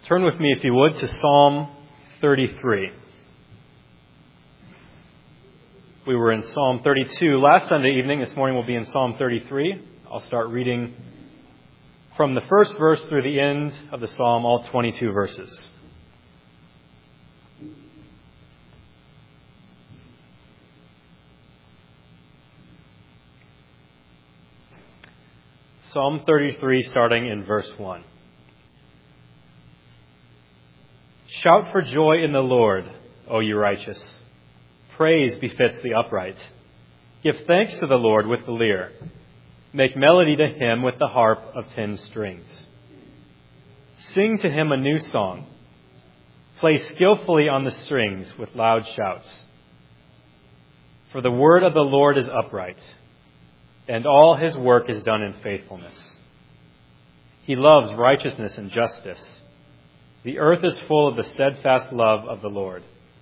Turn with me, if you would, to Psalm 33. We were in Psalm 32 last Sunday evening. This morning we'll be in Psalm 33. I'll start reading from the first verse through the end of the psalm, all 22 verses. Psalm 33, starting in verse 1. Shout for joy in the Lord, O you righteous. Praise befits the upright. Give thanks to the Lord with the lyre. Make melody to him with the harp of 10 strings. Sing to him a new song. Play skillfully on the strings with loud shouts. For the word of the Lord is upright, and all his work is done in faithfulness. He loves righteousness and justice. The earth is full of the steadfast love of the Lord.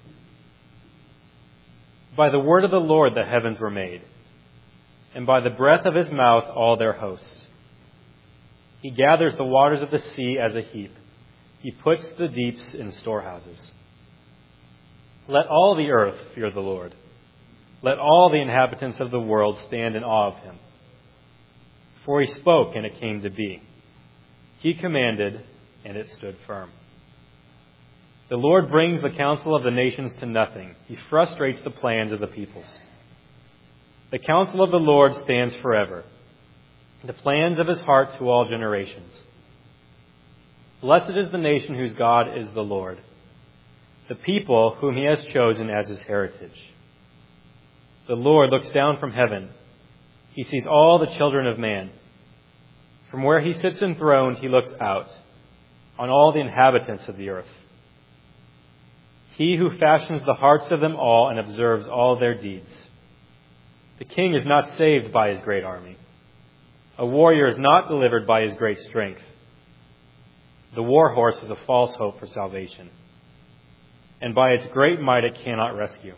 By the word of the Lord the heavens were made, and by the breath of his mouth all their host. He gathers the waters of the sea as a heap. He puts the deeps in storehouses. Let all the earth fear the Lord. Let all the inhabitants of the world stand in awe of him. For he spoke, and it came to be. He commanded, and it stood firm. The Lord brings the counsel of the nations to nothing. He frustrates the plans of the peoples. The counsel of the Lord stands forever, the plans of his heart to all generations. Blessed is the nation whose God is the Lord, the people whom he has chosen as his heritage. The Lord looks down from heaven. He sees all the children of man. From where he sits enthroned, he looks out on all the inhabitants of the earth. He who fashions the hearts of them all and observes all their deeds. The king is not saved by his great army. A warrior is not delivered by his great strength. The war horse is a false hope for salvation, and by its great might it cannot rescue.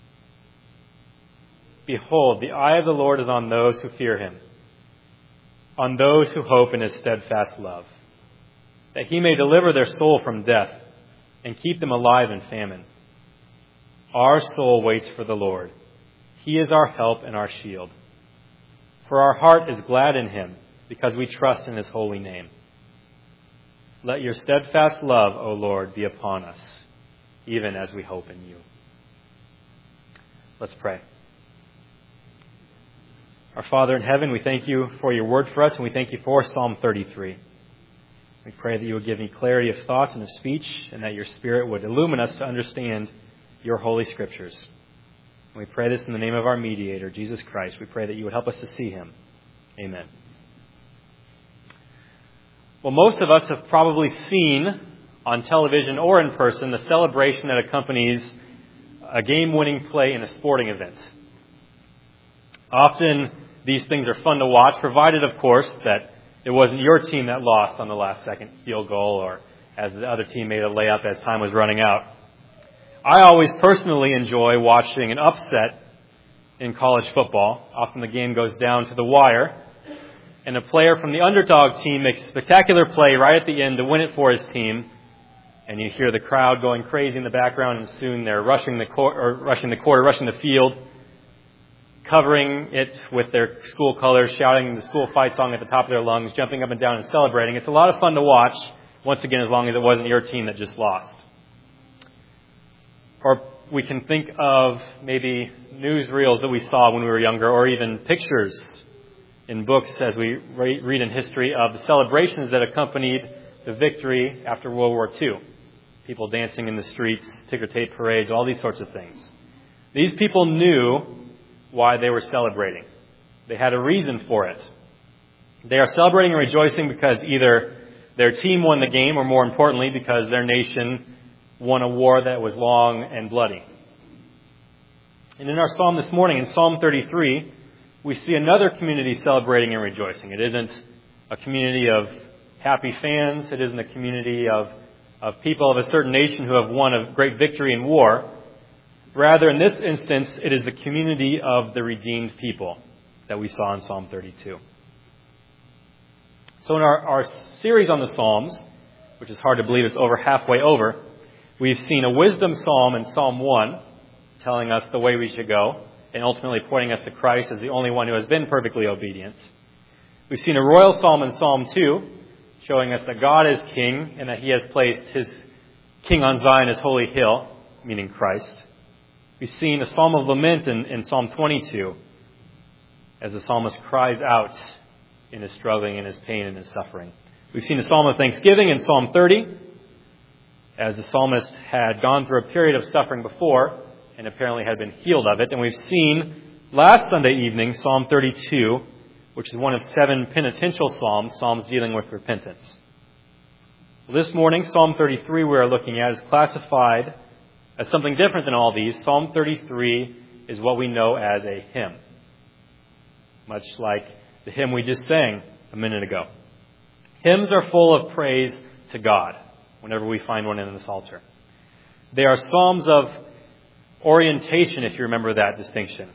Behold, the eye of the Lord is on those who fear him, on those who hope in his steadfast love, that he may deliver their soul from death and keep them alive in famine. Our soul waits for the Lord. He is our help and our shield. For our heart is glad in him, because we trust in his holy name. Let your steadfast love, O Lord, be upon us, even as we hope in you. Let's pray. Our Father in heaven, we thank you for your word for us, and we thank you for Psalm 33. We pray that you would give me clarity of thoughts and of speech, and that your Spirit would illumine us to understand your holy scriptures. And we pray this in the name of our mediator, Jesus Christ. We pray that you would help us to see him. Amen. Well, most of us have probably seen on television or in person the celebration that accompanies a game-winning play in a sporting event. Often these things are fun to watch, provided, of course, that it wasn't your team that lost on the last second field goal or as the other team made a layup as time was running out. I always personally enjoy watching an upset in college football. Often the game goes down to the wire, and a player from the underdog team makes a spectacular play right at the end to win it for his team. And you hear the crowd going crazy in the background, and soon they're rushing the field, covering it with their school colors, shouting the school fight song at the top of their lungs, jumping up and down and celebrating. It's a lot of fun to watch, once again, as long as it wasn't your team that just lost. Or we can think of maybe newsreels that we saw when we were younger, or even pictures in books as we read in history of the celebrations that accompanied the victory after World War II. People dancing in the streets, ticker tape parades, all these sorts of things. These people knew why they were celebrating. They had a reason for it. They are celebrating and rejoicing because either their team won the game, or more importantly, because their nation won a war that was long and bloody. And in our psalm this morning, in Psalm 33, we see another community celebrating and rejoicing. It isn't a community of happy fans. It isn't a community of people of a certain nation who have won a great victory in war. Rather, in this instance, it is the community of the redeemed people that we saw in Psalm 32. So in our series on the Psalms, which is hard to believe it's over halfway over. We've seen a wisdom psalm in Psalm 1, telling us the way we should go, and ultimately pointing us to Christ as the only one who has been perfectly obedient. We've seen a royal psalm in Psalm 2, showing us that God is king and that he has placed his king on Zion, his holy hill, meaning Christ. We've seen a psalm of lament in Psalm 22, as the psalmist cries out in his struggling, in his pain, and his suffering. We've seen a psalm of thanksgiving in Psalm 30, as the psalmist had gone through a period of suffering before and apparently had been healed of it. And we've seen last Sunday evening Psalm 32, which is one of 7 penitential psalms dealing with repentance. This morning, Psalm 33 we are looking at is classified as something different than all these. Psalm 33 is what we know as a hymn, much like the hymn we just sang a minute ago. Hymns are full of praise to God whenever we find one in the Psalter. They are psalms of orientation, if you remember that distinction.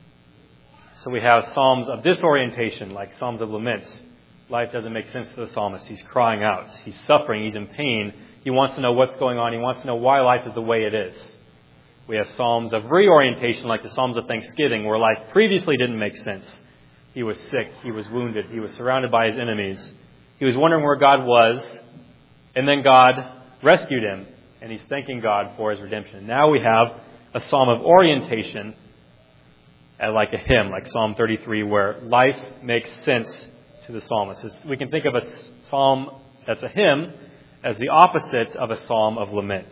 So we have psalms of disorientation, like psalms of lament. Life doesn't make sense to the psalmist. He's crying out. He's suffering. He's in pain. He wants to know what's going on. He wants to know why life is the way it is. We have psalms of reorientation, like the psalms of thanksgiving, where life previously didn't make sense. He was sick. He was wounded. He was surrounded by his enemies. He was wondering where God was, and then God rescued him, and he's thanking God for his redemption. Now we have a psalm of orientation, like a hymn, like Psalm 33, where life makes sense to the psalmist. We can think of a psalm that's a hymn as the opposite of a psalm of lament.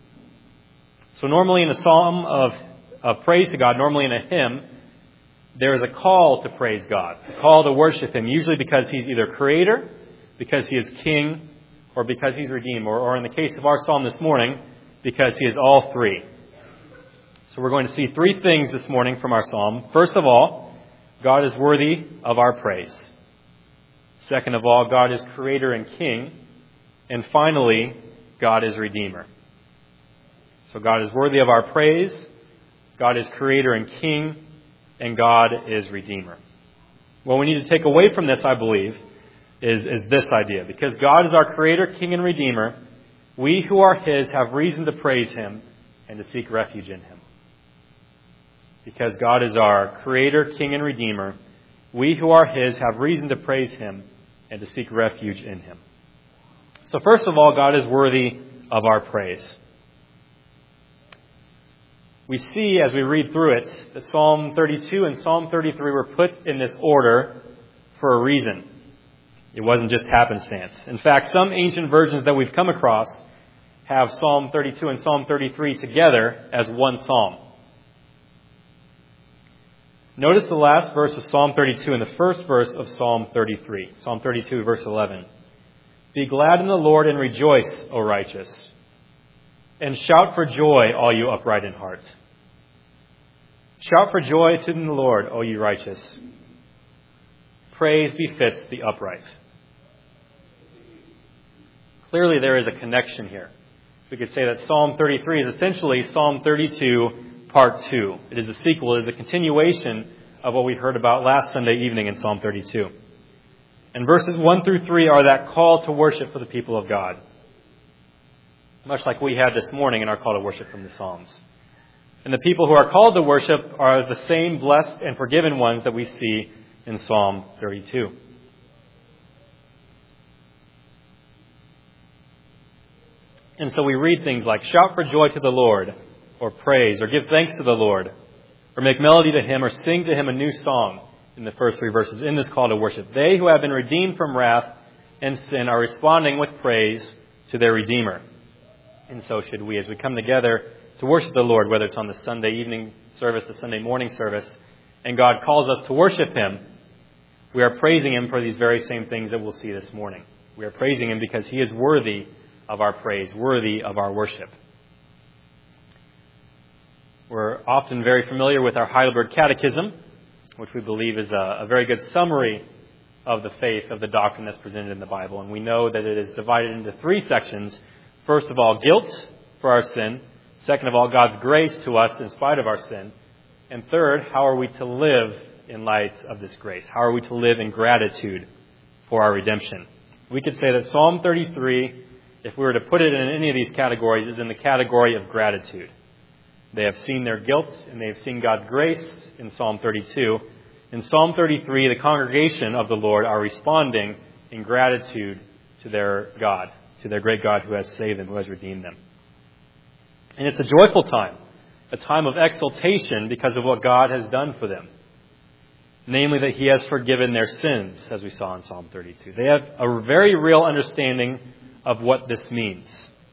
So normally in a psalm of praise to God, normally in a hymn, there is a call to praise God, a call to worship him, usually because he's either creator, because he is king, or because he's redeemer, or in the case of our psalm this morning, because he is all three. So we're going to see 3 things this morning from our psalm. First of all, God is worthy of our praise. Second of all, God is creator and king. And finally, God is redeemer. So God is worthy of our praise, God is creator and king, and God is redeemer. What we need to take away from this, I believe, is this idea. Because God is our creator, king, and redeemer, we who are his have reason to praise him and to seek refuge in him. Because God is our creator, king, and redeemer, we who are his have reason to praise him and to seek refuge in him. So first of all, God is worthy of our praise. We see as we read through it that Psalm 32 and Psalm 33 were put in this order for a reason. It wasn't just happenstance. In fact, some ancient versions that we've come across have Psalm 32 and Psalm 33 together as one psalm. Notice the last verse of Psalm 32 and the first verse of Psalm 33. Psalm 32, verse 11. Be glad in the Lord and rejoice, O righteous, and shout for joy, all you upright in heart. Shout for joy to the Lord, O you righteous. Praise befits the upright. Clearly there is a connection here. We could say that Psalm 33 is essentially Psalm 32 Part 2. It is the sequel. It is the continuation of what we heard about last Sunday evening in Psalm 32. And verses 1 through 3 are that call to worship for the people of God. Much like we had this morning in our call to worship from the Psalms. And the people who are called to worship are the same blessed and forgiven ones that we see in Psalm 32. And so we read things like, shout for joy to the Lord, or praise, or give thanks to the Lord, or make melody to him, or sing to him a new song in the first 3 verses in this call to worship. They who have been redeemed from wrath and sin are responding with praise to their Redeemer. And so should we, as we come together to worship the Lord, whether it's on the Sunday evening service, the Sunday morning service, and God calls us to worship him, we are praising him for these very same things that we'll see this morning. We are praising him because he is worthy of our praise, worthy of our worship. We're often very familiar with our Heidelberg Catechism, which we believe is a very good summary of the faith, of the doctrine that's presented in the Bible. And we know that it is divided into 3 sections. First of all, guilt for our sin. Second of all, God's grace to us in spite of our sin. And third, how are we to live in light of this grace? How are we to live in gratitude for our redemption? We could say that Psalm 33 if we were to put it in any of these categories, is in the category of gratitude. They have seen their guilt and they have seen God's grace in Psalm 32. In Psalm 33, the congregation of the Lord are responding in gratitude to their God, to their great God who has saved them, who has redeemed them. And it's a joyful time, a time of exultation because of what God has done for them. Namely, that He has forgiven their sins, as we saw in Psalm 32. They have a very real understanding of what this means.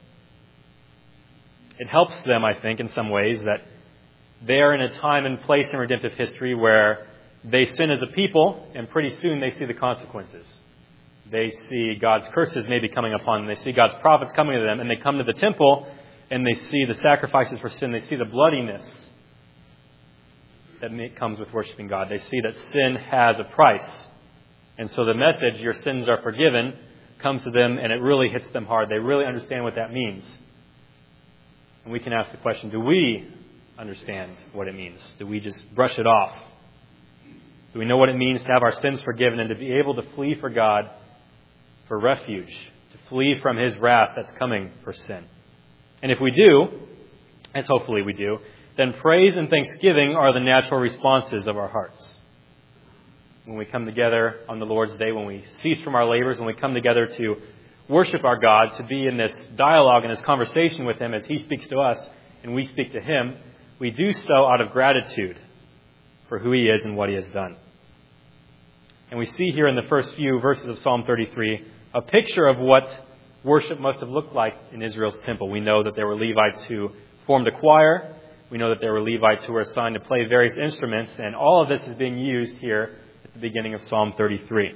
It helps them, I think, in some ways, that they are in a time and place in redemptive history where they sin as a people, and pretty soon they see the consequences. They see God's curses maybe coming upon them. They see God's prophets coming to them, and they come to the temple, and they see the sacrifices for sin. They see the bloodiness that comes with worshiping God. They see that sin has a price. And so the message, your sins are forgiven, comes to them, and it really hits them hard. They really understand what that means. And we can ask the question, do we understand what it means? Do we just brush it off? Do we know what it means to have our sins forgiven and to be able to flee for God for refuge, to flee from His wrath that's coming for sin? And if we do, as hopefully we do, then praise and thanksgiving are the natural responses of our hearts. When we come together on the Lord's Day, when we cease from our labors, when we come together to worship our God, to be in this dialogue and this conversation with Him as He speaks to us and we speak to Him, we do so out of gratitude for who He is and what He has done. And we see here in the first few verses of Psalm 33 a picture of what worship must have looked like in Israel's temple. We know that there were Levites who formed a choir. We know that there were Levites who were assigned to play various instruments, and all of this is being used here at the beginning of Psalm 33.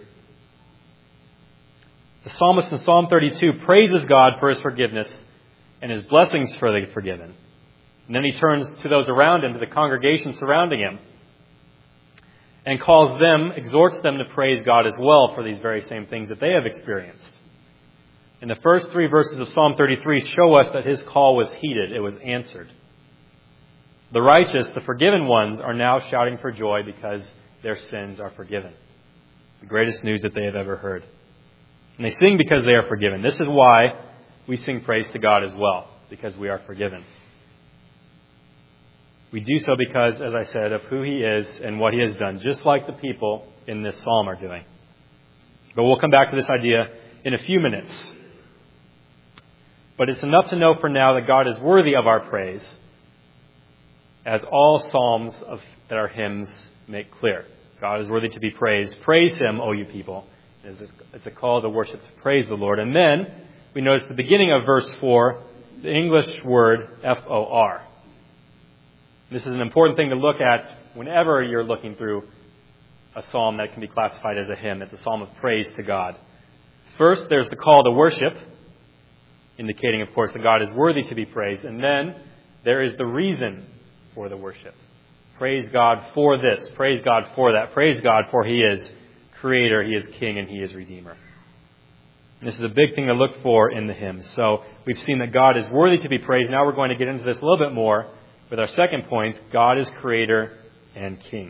The psalmist in Psalm 32 praises God for His forgiveness and His blessings for the forgiven. And then he turns to those around him, to the congregation surrounding him, and calls them, exhorts them to praise God as well for these very same things that they have experienced. And the first 3 verses of Psalm 33 show us that his call was heeded. It was answered. The righteous, the forgiven ones, are now shouting for joy because their sins are forgiven. The greatest news that they have ever heard. And they sing because they are forgiven. This is why we sing praise to God as well, because we are forgiven. We do so because, as I said, of who He is and what He has done, just like the people in this psalm are doing. But we'll come back to this idea in a few minutes. But it's enough to know for now that God is worthy of our praise, as all psalms that are hymns make clear. God is worthy to be praised. Praise Him, O you people. It's a call to worship, to praise the Lord. And then we notice the beginning of verse 4, the English word F-O-R. This is an important thing to look at whenever you're looking through a psalm that can be classified as a hymn. It's a psalm of praise to God. First, there's the call to worship, indicating, of course, that God is worthy to be praised. And then there is the reason for the worship. Praise God for this. Praise God for that. Praise God for He is Creator, He is King, and He is Redeemer. And this is a big thing to look for in the hymns. So we've seen that God is worthy to be praised. Now we're going to get into this a little bit more with our second point. God is Creator and King.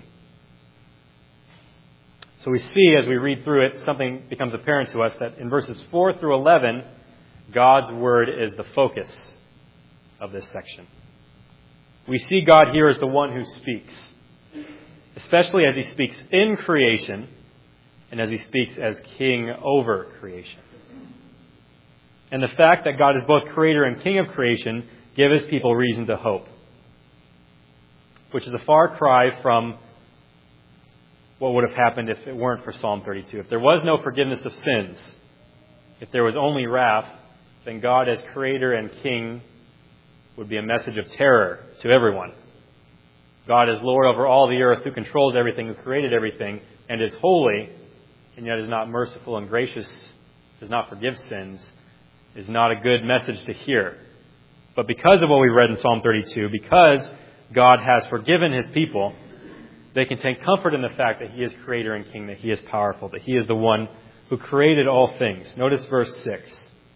So we see as we read through it, something becomes apparent to us that in verses 4 through 11, God's Word is the focus of this section. We see God here as the one who speaks, especially as He speaks in creation and as He speaks as King over creation. And the fact that God is both Creator and King of creation gives His people reason to hope, which is a far cry from what would have happened if it weren't for Psalm 32. If there was no forgiveness of sins, if there was only wrath, then God as Creator and King would be a message of terror to everyone. God is Lord over all the earth, who controls everything, who created everything, and is holy, and yet is not merciful and gracious, does not forgive sins, is not a good message to hear. But because of what we read in Psalm 32, because God has forgiven His people, they can take comfort in the fact that He is Creator and King, that He is powerful, that He is the one who created all things. Notice verse 6.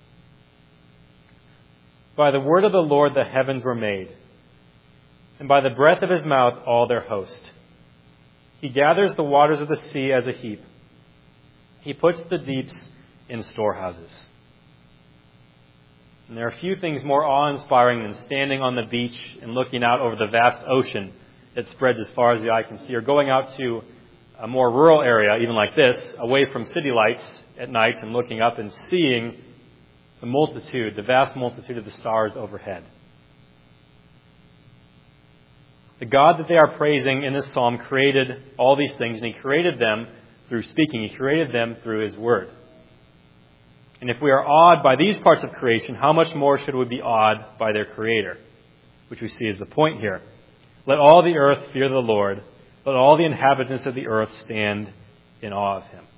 By the word of the Lord the heavens were made, and by the breath of His mouth all their host. He gathers the waters of the sea as a heap. He puts the deeps in storehouses. And there are few things more awe-inspiring than standing on the beach and looking out over the vast ocean that spreads as far as the eye can see, or going out to a more rural area, even like this, away from city lights at night and looking up and seeing the vast multitude of the stars overhead. The God that they are praising in this psalm created all these things, and He created them through speaking. He created them through His Word. And if we are awed by these parts of creation, how much more should we be awed by their Creator, which we see is the point here. Let all the earth fear the Lord. Let all the inhabitants of the earth stand in awe of Him.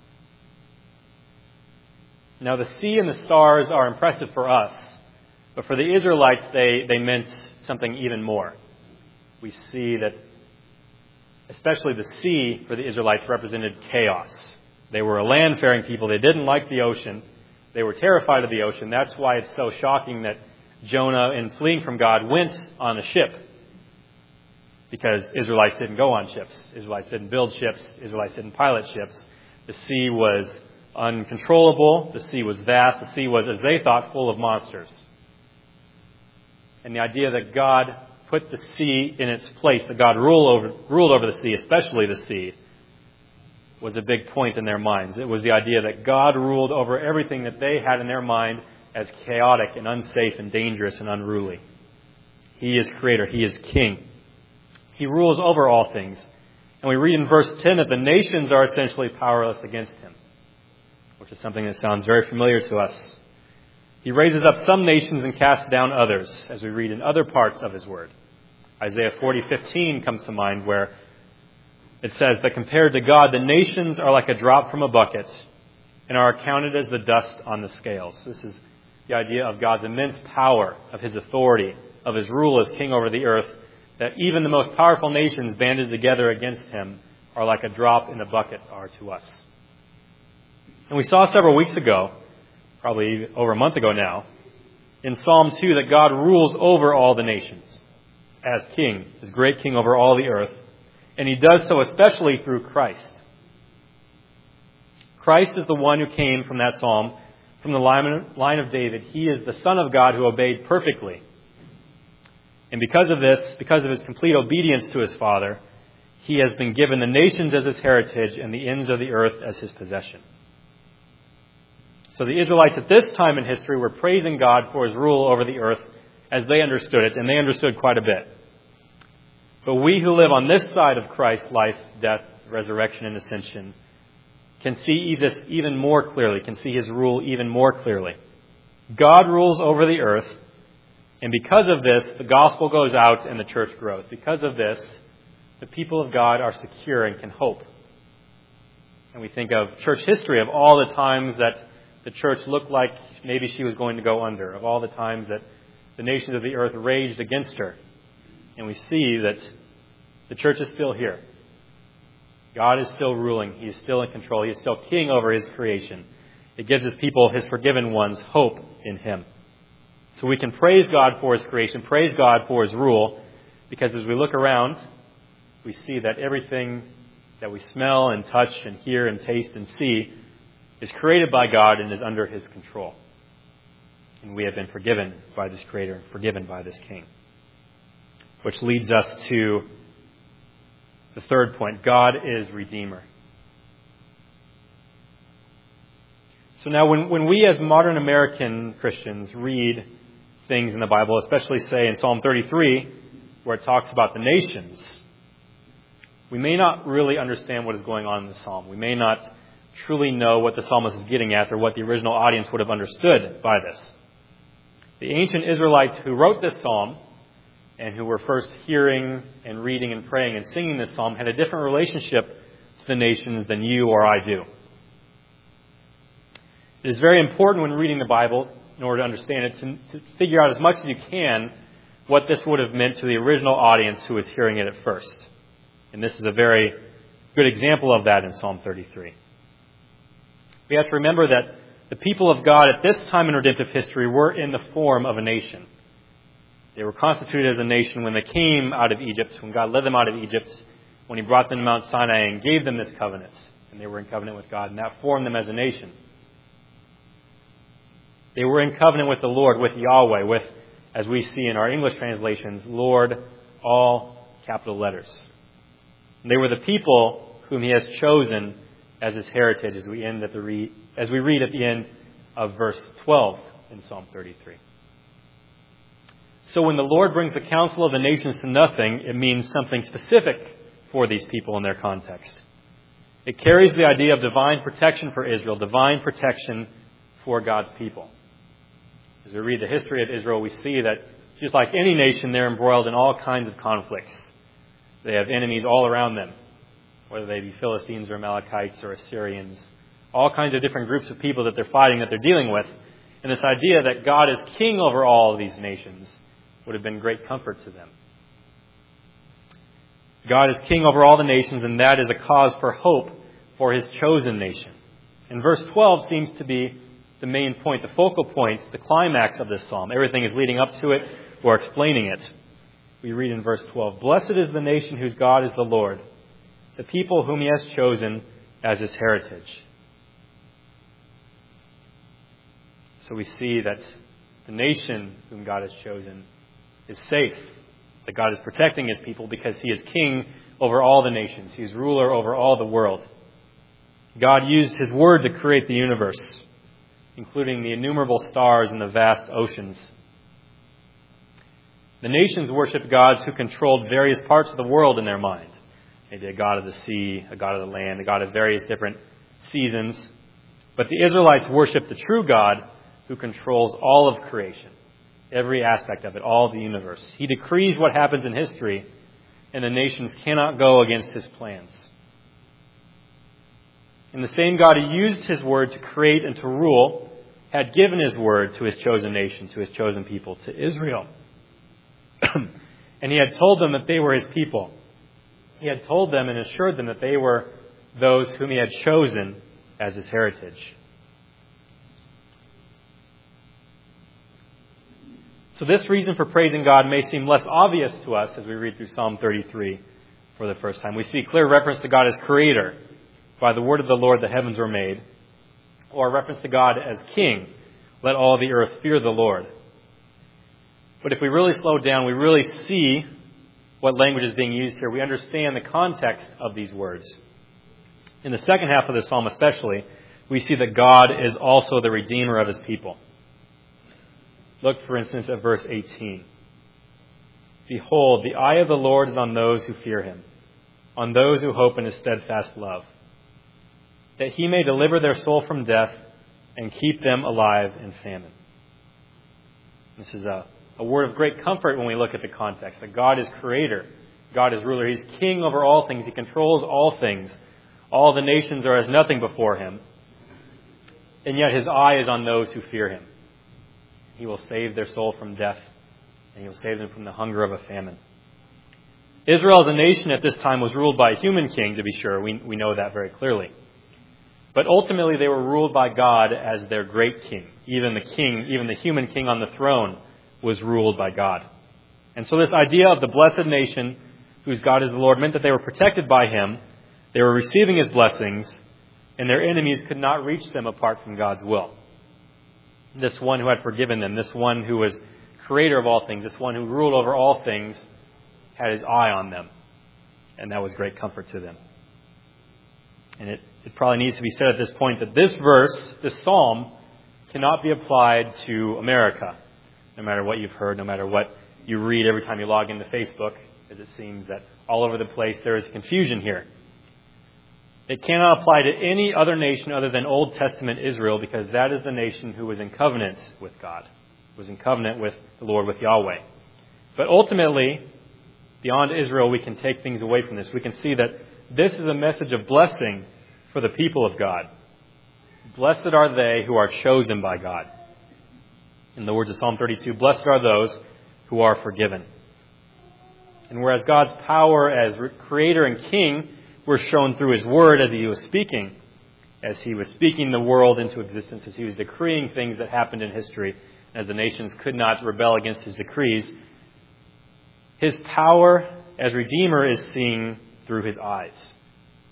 Now, the sea and the stars are impressive for us, but for the Israelites, they meant something even more. We see that, especially the sea for the Israelites, represented chaos. They were a land-faring people. They didn't like the ocean. They were terrified of the ocean. That's why it's so shocking that Jonah, in fleeing from God, went on a ship. Because Israelites didn't go on ships. Israelites didn't build ships. Israelites didn't pilot ships. The sea was uncontrollable. The sea was vast. The sea was, as they thought, full of monsters. And the idea that God put the sea in its place, that God ruled over the sea, especially the sea, was a big point in their minds. It was the idea that God ruled over everything that they had in their mind as chaotic and unsafe and dangerous and unruly. He is Creator. He is King. He rules over all things. And we read in verse 10 that the nations are essentially powerless against Him, which is something that sounds very familiar to us. He raises up some nations and casts down others, as we read in other parts of His Word. Isaiah 40:15 comes to mind, where it says that compared to God, the nations are like a drop from a bucket and are accounted as the dust on the scales. This is the idea of God's immense power, of His authority, of His rule as King over the earth, that even the most powerful nations banded together against Him are like a drop in a bucket are to us. And we saw several weeks ago, probably over a month ago now, in Psalm 2 that God rules over all the nations as King, as great King over all the earth. And He does so especially through Christ. Christ is the one who came from that psalm, from the line of David. He is the Son of God who obeyed perfectly. And because of this, because of His complete obedience to His Father, He has been given the nations as His heritage and the ends of the earth as His possession. So the Israelites at this time in history were praising God for His rule over the earth as they understood it, and they understood quite a bit. But we who live on this side of Christ's life, death, resurrection, and ascension can see this even more clearly, can see His rule even more clearly. God rules over the earth, and because of this, the gospel goes out and the church grows. Because of this, the people of God are secure and can hope. And we think of church history, of all the times that the church looked like maybe she was going to go under, of all the times that the nations of the earth raged against her. And we see that the church is still here. God is still ruling. He is still in control. He is still king over His creation. It gives His people, His forgiven ones, hope in Him. So we can praise God for His creation, praise God for His rule, because as we look around, we see that everything that we smell and touch and hear and taste and see is created by God and is under His control. And we have been forgiven by this Creator and forgiven by this King. Which leads us to the third point. God is Redeemer. So now when we as modern American Christians read things in the Bible, especially say in Psalm 33, where it talks about the nations, we may not really understand what is going on in the psalm. We may not truly know what the psalmist is getting at or what the original audience would have understood by this. The ancient Israelites who wrote this psalm and who were first hearing and reading and praying and singing this psalm had a different relationship to the nations than you or I do. It is very important when reading the Bible, in order to understand it, to figure out as much as you can what this would have meant to the original audience who was hearing it at first. And this is a very good example of that in Psalm 33. We have to remember that the people of God at this time in redemptive history were in the form of a nation. They were constituted as a nation when they came out of Egypt, when God led them out of Egypt, when He brought them to Mount Sinai and gave them this covenant. And they were in covenant with God, and that formed them as a nation. They were in covenant with the Lord, with Yahweh, with, as we see in our English translations, Lord, all capital letters. And they were the people whom he has chosen as his heritage, as we read at the end of verse 12 in Psalm 33. So when the Lord brings the counsel of the nations to nothing, it means something specific for these people in their context. It carries the idea of divine protection for Israel, divine protection for God's people. As we read the history of Israel, we see that just like any nation, they're embroiled in all kinds of conflicts. They have enemies all around them, whether they be Philistines or Amalekites or Assyrians, all kinds of different groups of people that they're fighting, that they're dealing with. And this idea that God is king over all of these nations would have been great comfort to them. God is king over all the nations, and that is a cause for hope for his chosen nation. And verse 12 seems to be the main point, the focal point, the climax of this psalm. Everything is leading up to it or explaining it. We read in verse 12, "Blessed is the nation whose God is the Lord, the people whom he has chosen as his heritage." So we see that the nation whom God has chosen is safe, that God is protecting his people because he is king over all the nations. He is ruler over all the world. God used his word to create the universe, including the innumerable stars and the vast oceans. The nations worshipped gods who controlled various parts of the world in their mind. Maybe a god of the sea, a god of the land, a god of various different seasons. But the Israelites worshipped the true God who controls all of creation, every aspect of it, all of the universe. He decrees what happens in history, and the nations cannot go against his plans. And the same God who used his word to create and to rule had given his word to his chosen nation, to his chosen people, to Israel. And he had told them that they were his people. He had told them and assured them that they were those whom he had chosen as his heritage. So this reason for praising God may seem less obvious to us as we read through Psalm 33 for the first time. We see clear reference to God as creator. By the word of the Lord the heavens were made. Or a reference to God as king. Let all the earth fear the Lord. But if we really slow down, we really see what language is being used here. We understand the context of these words. In the second half of the psalm especially, we see that God is also the redeemer of his people. Look, for instance, at verse 18. "Behold, the eye of the Lord is on those who fear him, on those who hope in his steadfast love, that he may deliver their soul from death and keep them alive in famine." This is a word of great comfort when we look at the context, that God is creator, God is ruler, he's king over all things, he controls all things. All the nations are as nothing before him, and yet his eye is on those who fear him. He will save their soul from death, and he will save them from the hunger of a famine. Israel as a nation at this time was ruled by a human king, to be sure. We know that very clearly. But ultimately they were ruled by God as their great king. Even the human king on the throne was ruled by God. And so this idea of the blessed nation, whose God is the Lord, meant that they were protected by him, they were receiving his blessings, and their enemies could not reach them apart from God's will. This one who had forgiven them, this one who was creator of all things, this one who ruled over all things, had his eye on them. And that was great comfort to them. And it probably needs to be said at this point that this verse, this psalm, cannot be applied to America. No matter what you've heard, no matter what you read every time you log into Facebook, as it seems that all over the place there is confusion here. It cannot apply to any other nation other than Old Testament Israel, because that is the nation who was in covenant with God, was in covenant with the Lord, with Yahweh. But ultimately, beyond Israel, we can take things away from this. We can see that this is a message of blessing for the people of God. Blessed are they who are chosen by God. In the words of Psalm 32, blessed are those who are forgiven. And whereas God's power as creator and king were shown through his word as he was speaking the world into existence, as he was decreeing things that happened in history, as the nations could not rebel against his decrees, his power as redeemer is seen through his eyes.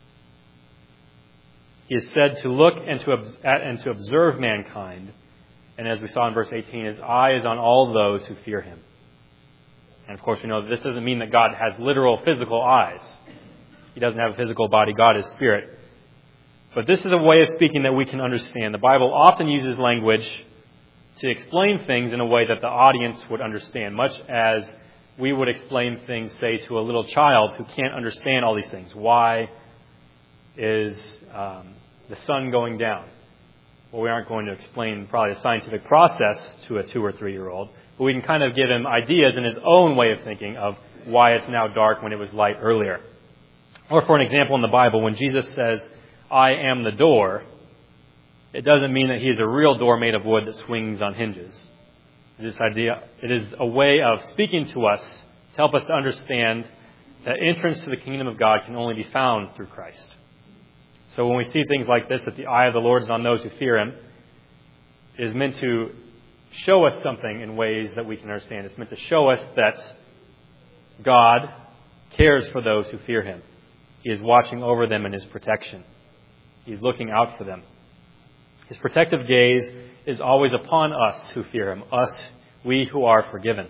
He is said to look and to observe mankind And as we saw in verse 18, His eye is on all those who fear Him. And of course we know that this doesn't mean that God has literal physical eyes. He doesn't have a physical body. God is spirit. But this is a way of speaking that we can understand. The Bible often uses language to explain things in a way that the audience would understand, much as we would explain things, say, to a little child who can't understand all these things. Why is the sun going down? Well, we aren't going to explain probably the scientific process to a 2 or 3 year old, but we can kind of give him ideas in his own way of thinking of why it's now dark when it was light earlier. Or for an example in the Bible, when Jesus says, "I am the door," it doesn't mean that He is a real door made of wood that swings on hinges. It is a way of speaking to us to help us to understand that entrance to the kingdom of God can only be found through Christ. So when we see things like this, that the eye of the Lord is on those who fear Him, it is meant to show us something in ways that we can understand. It's meant to show us that God cares for those who fear Him. He is watching over them in His protection. He's looking out for them. His protective gaze is always upon us who fear Him, us, we who are forgiven.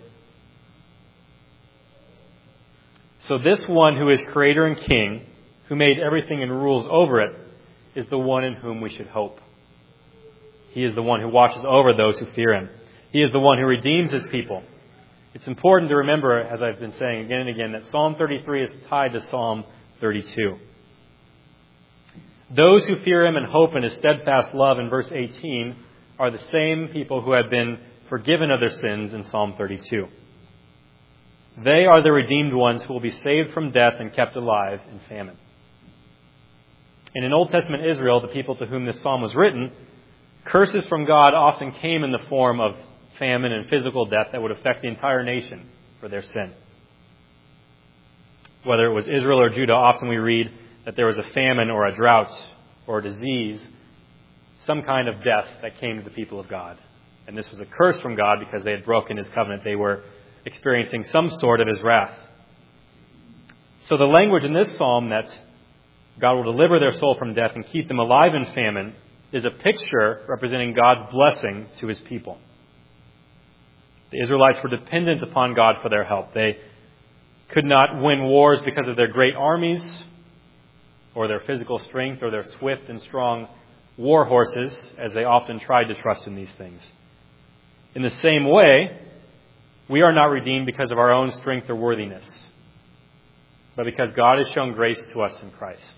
So this one who is Creator and King, who made everything and rules over it, is the one in whom we should hope. He is the one who watches over those who fear Him. He is the one who redeems His people. It's important to remember, as I've been saying again and again, that Psalm 33 is tied to Psalm 32. Those who fear Him and hope in His steadfast love in verse 18 are the same people who have been forgiven of their sins in Psalm 32. They are the redeemed ones who will be saved from death and kept alive in famine. And in Old Testament Israel, the people to whom this psalm was written, curses from God often came in the form of famine and physical death that would affect the entire nation for their sin. Whether it was Israel or Judah, often we read that there was a famine or a drought or a disease, some kind of death that came to the people of God. And this was a curse from God because they had broken His covenant. They were experiencing some sort of His wrath. So the language in this psalm that God will deliver their soul from death and keep them alive in famine is a picture representing God's blessing to His people. The Israelites were dependent upon God for their help. They could not win wars because of their great armies or their physical strength or their swift and strong war horses, as they often tried to trust in these things. In the same way, we are not redeemed because of our own strength or worthiness, but because God has shown grace to us in Christ.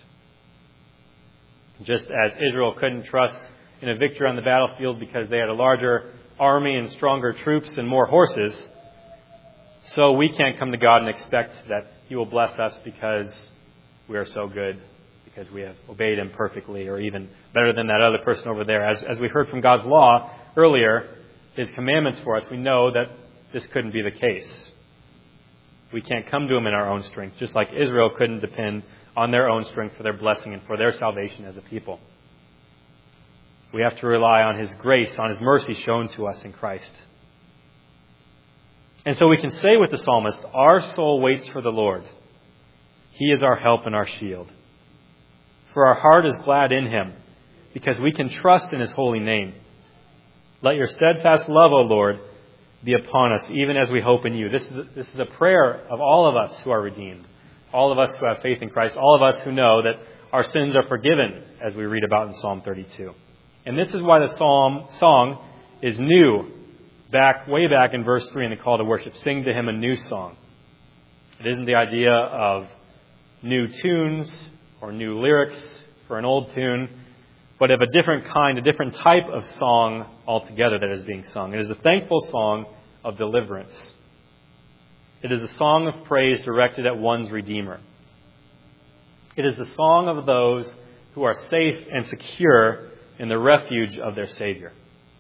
Just as Israel couldn't trust in a victory on the battlefield because they had a larger army and stronger troops and more horses, so we can't come to God and expect that He will bless us because we are so good, because we have obeyed Him perfectly, or even better than that other person over there. As we heard from God's law earlier, His commandments for us, we know that this couldn't be the case. We can't come to Him in our own strength, just like Israel couldn't depend on their own strength for their blessing and for their salvation as a people. We have to rely on His grace, on His mercy shown to us in Christ. And so we can say with the psalmist, our soul waits for the Lord. He is our help and our shield. For our heart is glad in Him, because we can trust in His holy name. Let your steadfast love, O Lord, be upon us, even as we hope in You. This is a prayer of all of us who are redeemed. All of us who have faith in Christ. All of us who know that our sins are forgiven, as we read about in Psalm 32. And this is why the song is new. Way back in verse 3 in the call to worship. Sing to Him a new song. It isn't the idea of new tunes or new lyrics for an old tune, but of a different kind, a different type of song altogether that is being sung. It is a thankful song of deliverance. It is a song of praise directed at one's Redeemer. It is the song of those who are safe and secure in the refuge of their Savior.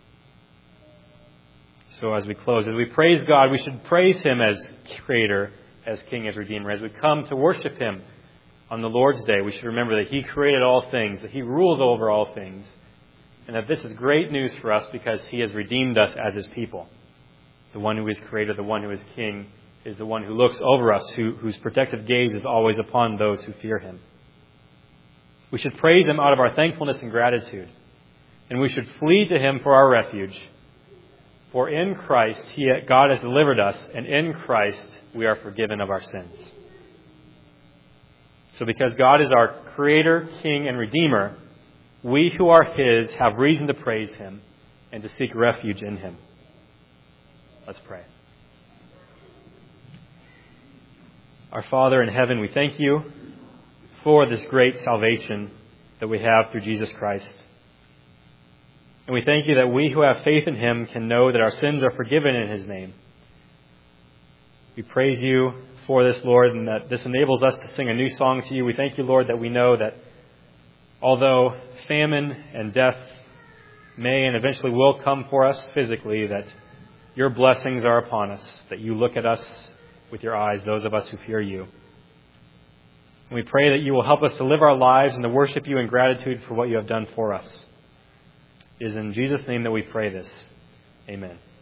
So as we close, as we praise God, we should praise Him as Creator, as King, as Redeemer. As we come to worship Him on the Lord's Day, we should remember that He created all things, that He rules over all things, and that this is great news for us because He has redeemed us as His people. The one who is Creator, the one who is King, is the one who looks over us, whose protective gaze is always upon those who fear Him. We should praise Him out of our thankfulness and gratitude. And we should flee to Him for our refuge For in Christ, God has delivered us, and in Christ we are forgiven of our sins. So because God is our Creator, King, and Redeemer, we who are His have reason to praise Him and to seek refuge in Him. Let's pray. Our Father in heaven, we thank You for this great salvation that we have through Jesus Christ. And we thank You that we who have faith in Him can know that our sins are forgiven in His name. We praise You for this, Lord, and that this enables us to sing a new song to You. We thank You, Lord, that we know that although famine and death may and eventually will come for us physically, that Your blessings are upon us, that You look at us with Your eyes, those of us who fear You. And we pray that You will help us to live our lives and to worship You in gratitude for what You have done for us. It is in Jesus' name that we pray this. Amen.